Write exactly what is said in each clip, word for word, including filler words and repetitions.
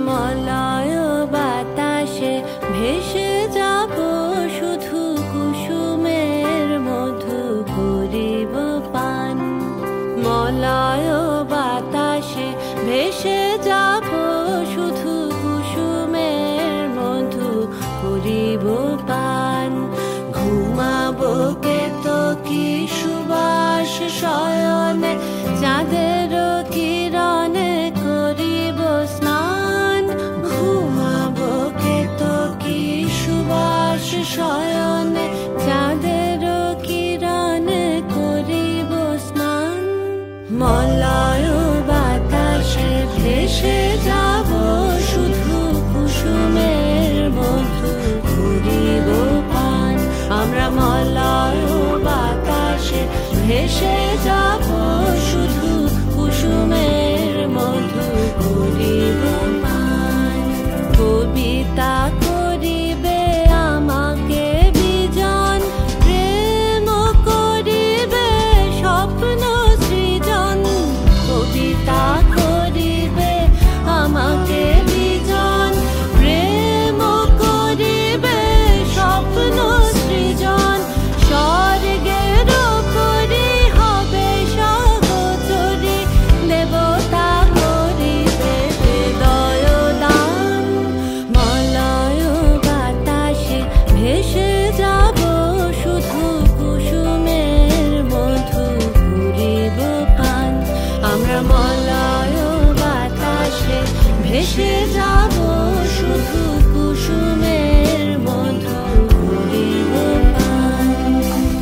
মলয় বাতাসে ভেসে যাব শুধু কুসুমের মধু করিব পান। মলয় বাতাসে ভেসে যাব শুধু কুসুমের মধু করিব পান। ঘুমাবো কেতকী সুবাস শয়নে চাঁদের কিরণে করিব স্নান। ঘুমাবো কেতকী সুবাস শয়নে চাঁদের কিরণে করিব স্নান। মলয় বাতাসে ভেসে যাব শুধু কুসুমের মধু করিব পান। আমরা মলয় বাতাসে ভেসে যাব শুধু কুসুমের মধু করিব পান। কবিতা করিবে আমাকে বিজন, প্রেম করিবে স্বপ্ন সৃজন। কবিতা করিবে আমাকে বিজন, প্রেম করিবে স্বপ্ন সৃজন। স্বর্গের পরি হবে সহচরী, দেবতা করিবে হৃদয় দান। মলয় বাতাসে ভেসে যাব শুধু কুসুমের মধু করিব পান। আমরা মলয় বাতাসে ভেসে যাব শুধু কুসুমের মধু করিব পান।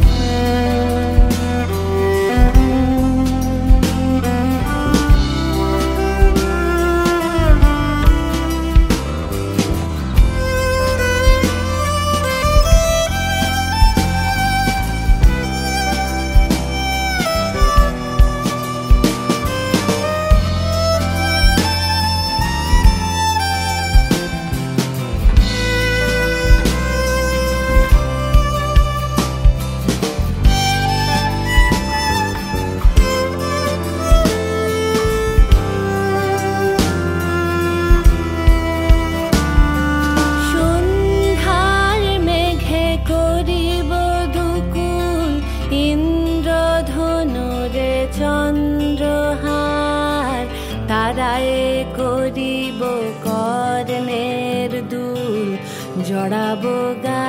সন্ধ্যার মেঘে করিব দুকুল, ইন্দ্রধনুরে চন্দ্রহার। তারায়ে করিব কর্ণের দুল, জড়াবো গা